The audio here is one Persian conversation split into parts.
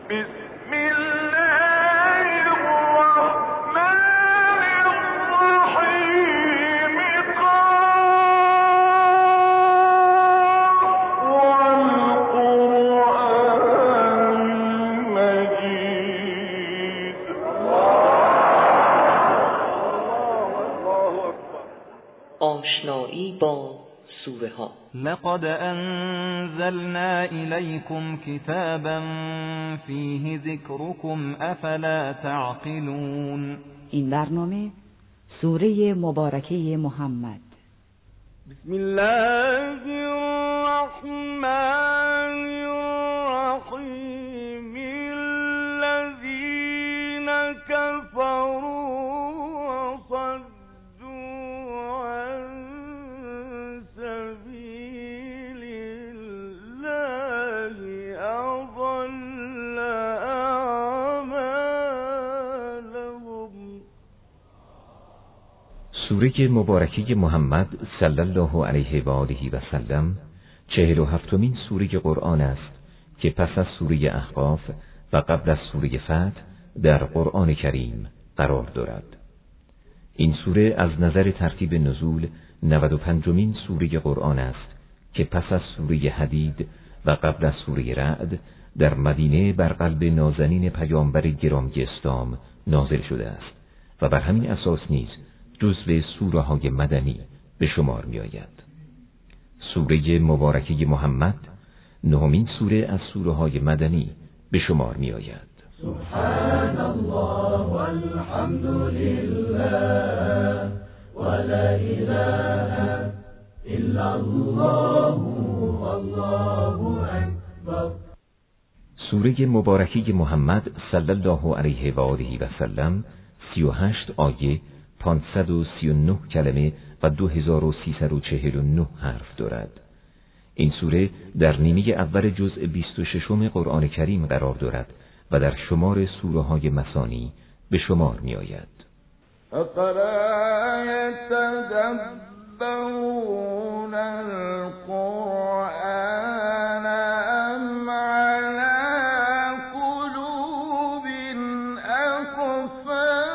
آشنایی با سوره ها. لقد انزلنا الیکم کتابا فیه ذکرکم افلا تعقلون. این برنامه سوره مبارکه محمد. بسم الله الرحمن الرحیم. الذین کفروا سوره مبارکه محمد صلی الله علیه و آله و سلم 47مین سوره قرآن است که پس از سوره احقاف و قبل از سوره فتح در قرآن کریم قرار دارد. این سوره از نظر ترتیب نزول 95مین سوره قرآن است که پس از سوره حدید و قبل از سوره رعد در مدینه بر قلب نازنین پیامبر گرامی اسلام نازل شده است و بر همین اساس نیز جزو سوره های مدنی به شمار می آید. سوره مبارکه محمد 9مین سوره از سوره های مدنی به شمار می آید. سبحان الله والحمد لله ولا اله الا الله والله اکبر. سوره مبارکه محمد صلی الله علیه و آله و سلم 38 آیه 539 کلمه و 2349 حرف دارد. این سوره در نیمه اول جزء 26 قرآن کریم قرار دارد و در شمار سوره های مثانی به شمار می آید. افلا یتدبرون القرآن ام علی قلوب اقفالها.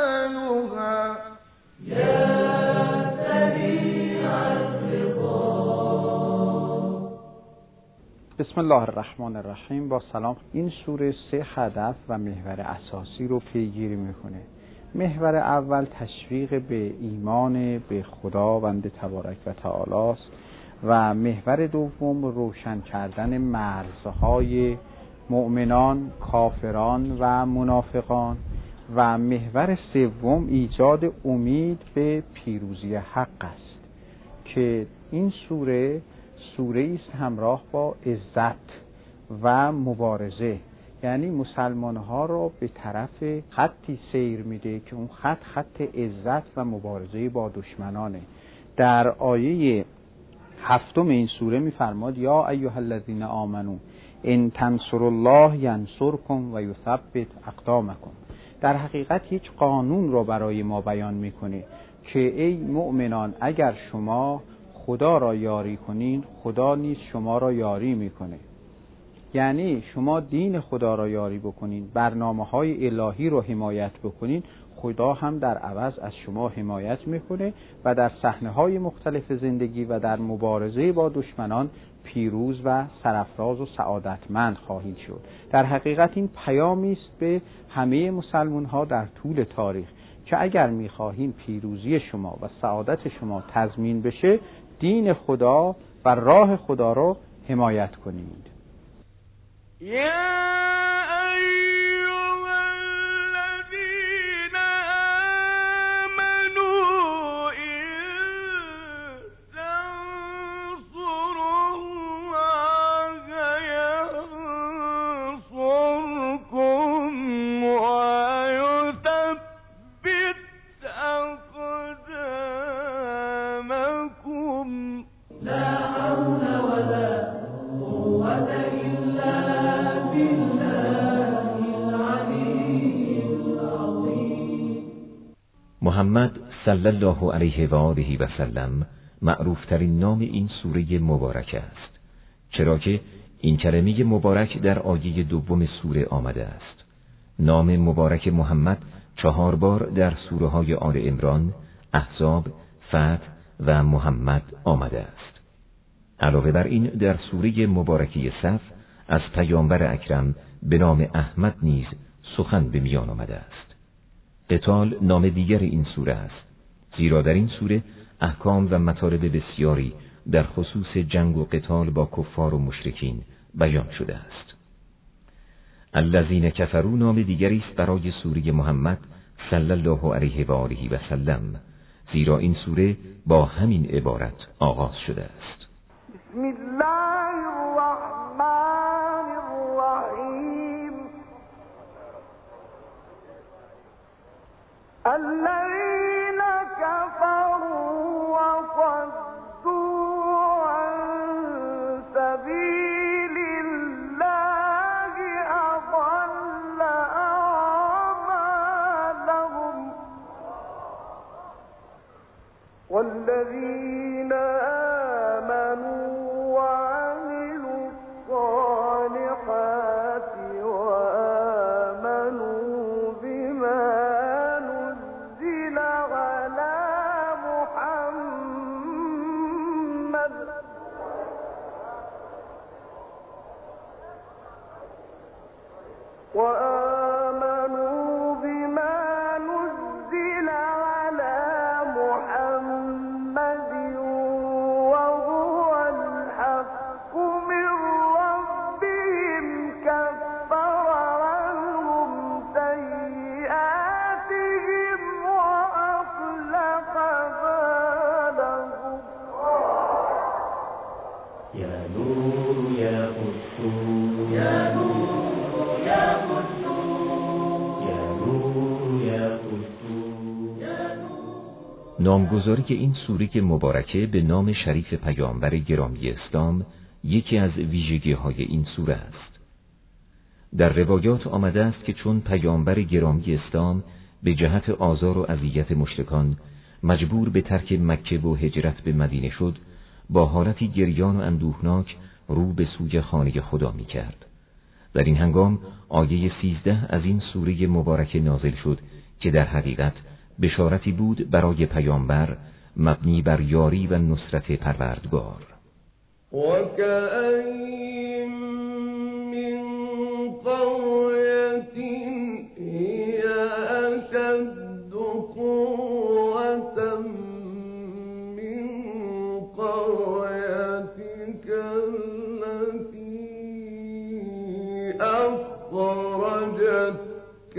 بسم الله الرحمن الرحیم. با سلام. این سوره 3 هدف و محور اساسی رو پیگیری میکنه. محور اول تشویق به ایمان به خداوند تبارک و تعالی است و محور دوم روشن کردن مرزهای مؤمنان، کافران و منافقان و محور سوم ایجاد امید به پیروزی حق است که این سوره است همراه با عزت و مبارزه، یعنی مسلمان ها را به طرف خطی سیر میده که اون خط عزت و مبارزه با دشمنانه. در آیه 7 این سوره میفرماد یا ایها الذین آمنو ان تنصروا الله ینصرکم و یثبت اقدامکم. در حقیقت یک قانون را برای ما بیان میکنه که ای مؤمنان اگر شما خدا را یاری کنین خدا نیز شما را یاری میکنه. یعنی شما دین خدا را یاری بکنین، برنامه‌های الهی رو حمایت بکنین، خدا هم در عوض از شما حمایت میکنه و در صحنه‌های مختلف زندگی و در مبارزه با دشمنان پیروز و سرافراز و سعادتمند خواهید شد. در حقیقت این پیامی است به همه مسلمان‌ها در طول تاریخ که اگر می‌خواهید پیروزی شما و سعادت شما تضمین بشه، دین خدا و راه خدا را حمایت کنید. محمد صلی الله علیه و آله و سلم معروف ترین نام این سوره مبارکه است، چرا که این کلمه مبارک در آیه دوم سوره آمده است. نام مبارک محمد 4 بار در سوره های آل عمران، احزاب، فتح و محمد آمده است. علاوه بر این در سوره مبارکه صف از پیامبر اکرم به نام احمد نیز سخن به میان آمده است. قتال نام دیگر این سوره است، زیرا در این سوره احکام و مطالب بسیاری در خصوص جنگ و قتال با کفار و مشرکین بیان شده است. الذین کفروا نام دیگری است برای سوره محمد صلی الله علیه و آله و سلم، زیرا این سوره با همین عبارت آغاز شده است. بسم الله الرحمن الرحیم. الذین کفروا وصدوا عن سبیل الله اضل اعمالهم والذین آمنوا وعملوا الصالحات وآمنوا بما نزل على محمد وهو الحق من ربهم كفر عنهم سيئاتهم وأصلح بالهم. يا نور يا قدوس يا نور يا قدوس يا نور يا قدوس. نامگذاری که این سوره مبارکه به نام شریف پیامبر گرامی اسلام یکی از ویژگی‌های این سوره است. در روایات آمده است که چون پیامبر گرامی اسلام به جهت آزار و اذیت مشرکان مجبور به ترک مکه و هجرت به مدینه شد، با حالتی گریان و اندوهناک رو به سوی خانه خدا می کرد. در این هنگام آیه 13 از این سوره مبارکه نازل شد که در حقیقت بشارتی بود برای پیامبر مبنی بر یاری و نصرت پروردگار. وَكَأَيِّن مِّن قَرْيَةٍ هِيَ أَشَدُّ قُوَّةً مِّن قَرْيَتِكَ الَّتِي أَخْرَجَتْكَ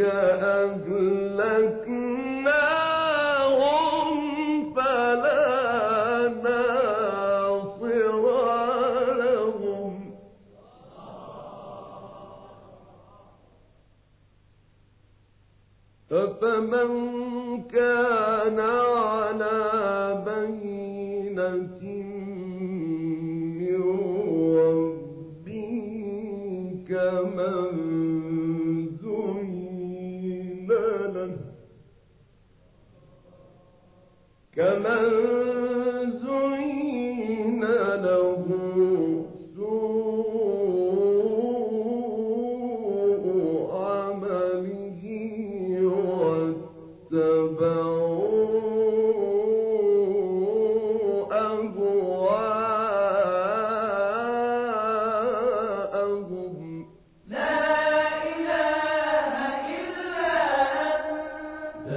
أَهْلَكْنَاهُمْ فَلَا نَاصِرَ لَهُمْ. أَفَمَنْ كَانَ عَلَى بَيِّنَةٍ مِّن رَّبِّهِ كَمَنْ زُيِّنَ له سُوءُ عَمَلِهِ وَاتَّبَعُوا أَهْوَاءَهُمْ. لَا إِلَهَ إِلَّا أَنتَ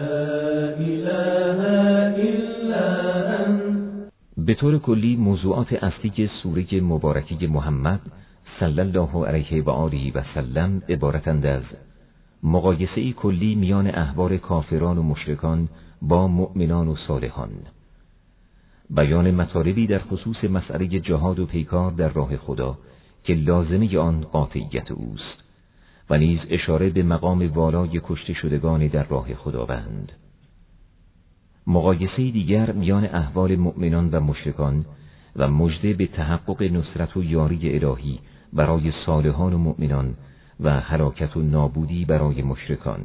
به طور کلی موضوعات اصلی سوره مبارکه محمد صلی الله علیه و آله و سلم عبارتند از مقایسه کلی میان احوال کافران و مشرکان با مؤمنان و صالحان، بیان مطالبی در خصوص مسئله جهاد و پیکار در راه خدا که لازمه آن قاطعیت اوست، و نیز اشاره به مقام والای کشته شدگان در راه خداوند. مقایسه دیگر میان احوال مؤمنان و مشرکان و مژده به تحقق نصرت و یاری الهی برای صالحان و مؤمنان و هلاکت و نابودی برای مشرکان.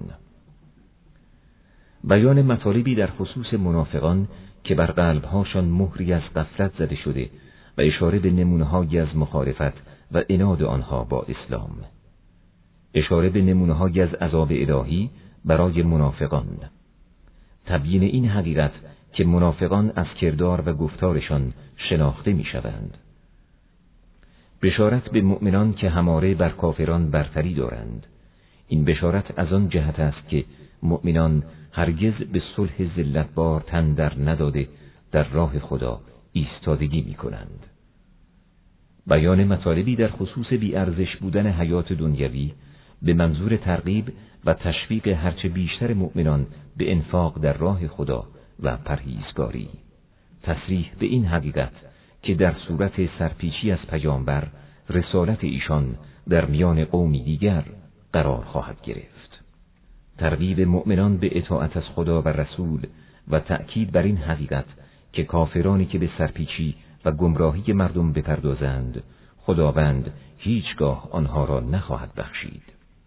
بیان مطالبی در خصوص منافقان که بر قلبهاشان مهری از غفلت زده شده و اشاره به نمونه‌هایی از مخالفت و عناد آنها با اسلام. اشاره به نمونه‌هایی از عذاب الهی برای منافقان. تبیین این حقیقت که منافقان از کردار و گفتارشان شناخته می‌شوند. بشارت به مؤمنان که هماره بر کافران برتری دارند. این بشارت از آن جهت است که مؤمنان هرگز به صلح ذلتبار تن در نداده در راه خدا ایستادگی می‌کنند. بیان مطالبی در خصوص بی‌ارزش بودن حیات دنیوی به منظور ترغیب و تشویق هرچه بیشتر مؤمنان به انفاق در راه خدا و پرهیزگاری. تصریح به این حقیقت که در صورت سرپیچی از پیامبر رسالت ایشان در میان قومی دیگر قرار خواهد گرفت. ترغیب مؤمنان به اطاعت از خدا و رسول و تأکید بر این حقیقت که کافرانی که به سرپیچی و گمراهی مردم بپردازند، خداوند هیچگاه آنها را نخواهد بخشید.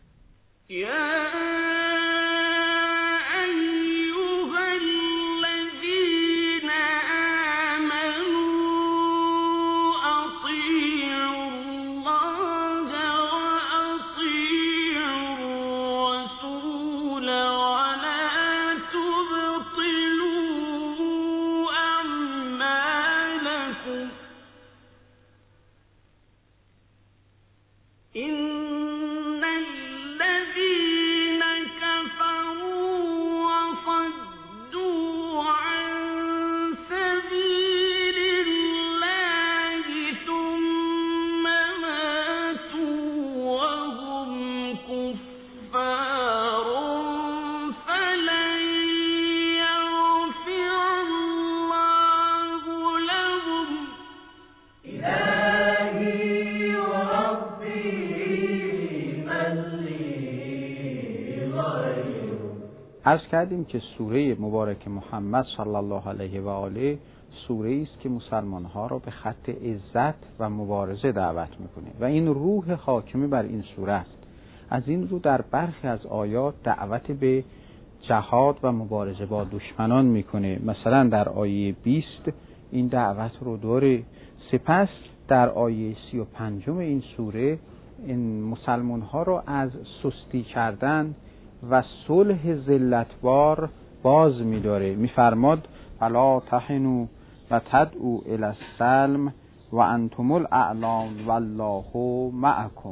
عرض کردیم که سوره مبارک محمد صلی الله علیه و آله سوره است که مسلمان‌ها را به خط عزت و مبارزه دعوت می‌کنه و این روح حاکم بر این سوره است. از این رو در برخی از آیات دعوت به جهاد و مبارزه با دشمنان می‌کنه. مثلا در آیه 20 این دعوت رو داره. سپس در آیه 35 این سوره این مسلمان‌ها را از سستی کردن و صلح ذلتبار باز می‌داره. می‌فرماد فلا تهنوا و تدعوا الی السلم و انتم الاعلون والله معکم.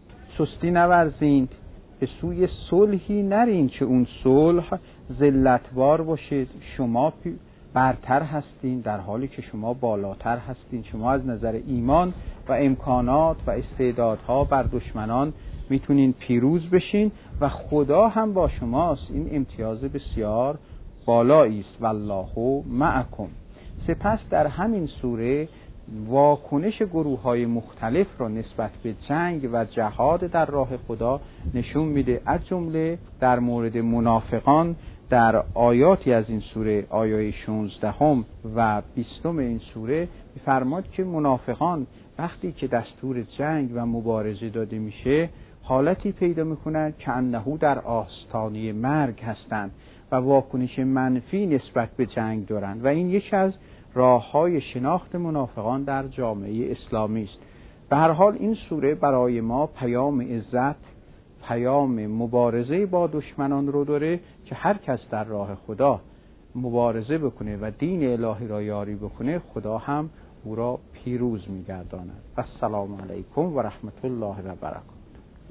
سستی نورزید، به سوی صلحی نرین که اون صلح ذلتبار باشه. شما برتر هستین در حالی که شما بالاتر هستین. شما از نظر ایمان و امکانات و استعدادها بر دشمنان میتونین پیروز بشین و خدا هم با شماست. این امتیاز بسیار بالایی است. والله معکم. سپس در همین سوره واکنش گروه‌های مختلف را نسبت به جنگ و جهاد در راه خدا نشون میده. از جمله در مورد منافقان در آیاتی از این سوره، آیه 16 و 20 این سوره می‌فرماد که منافقان وقتی که دستور جنگ و مبارزه داده میشه حالتی پیدا میکنند که انه در آستانه مرگ هستند و واکنش منفی نسبت به جنگ دارند و این یکی از راه‌های شناخت منافقان در جامعه اسلامی است. به هر حال این سوره برای ما پیام عزت، پیام مبارزه با دشمنان رو داره که هر کس در راه خدا مبارزه بکنه و دین الهی را یاری بکنه خدا هم او را پیروز می‌گرداند. السلام علیکم و رحمت الله و برکاته.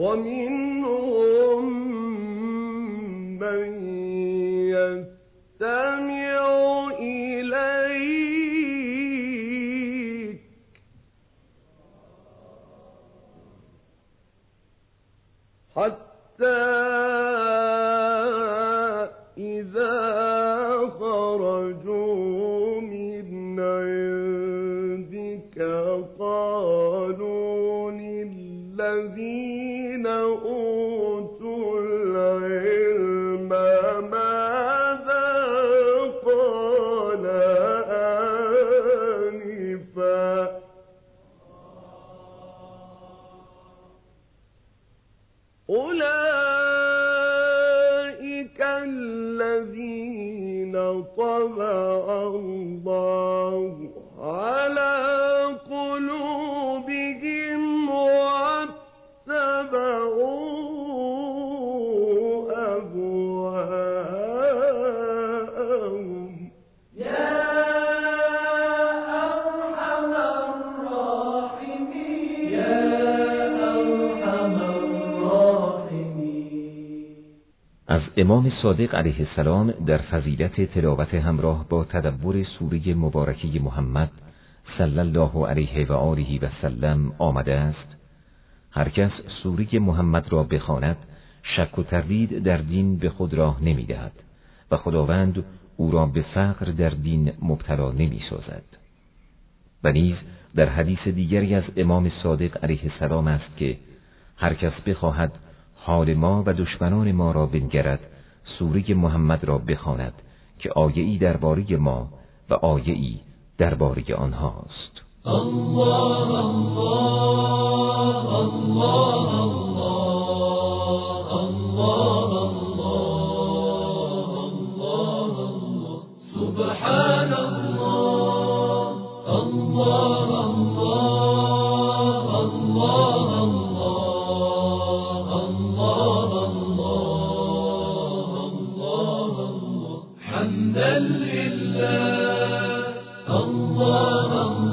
ومنهم من يستمع إليك حتى إذا خرجوا من عندك قالوا للذين أوتوا العلم ماذا قال آنفا أولئك الذين طبع الله على قلوبهم از امام صادق علیه السلام در فضیلت تلاوت همراه با تدبر سوره مبارکه محمد صلی الله علیه و آله و سلم آمده است: هر کس سوره محمد را بخواند شک و تردید در دین به خود راه نمی‌دهد و خداوند او را به فقر در دین مبتلا نمی‌سازد. و نیز در حدیث دیگری از امام صادق علیه السلام است که هر کس بخواهد حال ما و دشمنان ما را بنگرد سوره محمد را بخواند که آیه‌ای درباره ما و آیه‌ای درباره آنهاست. الله الله الله الله الله الله سبحان الله الله الله الله الله حمدا لله الله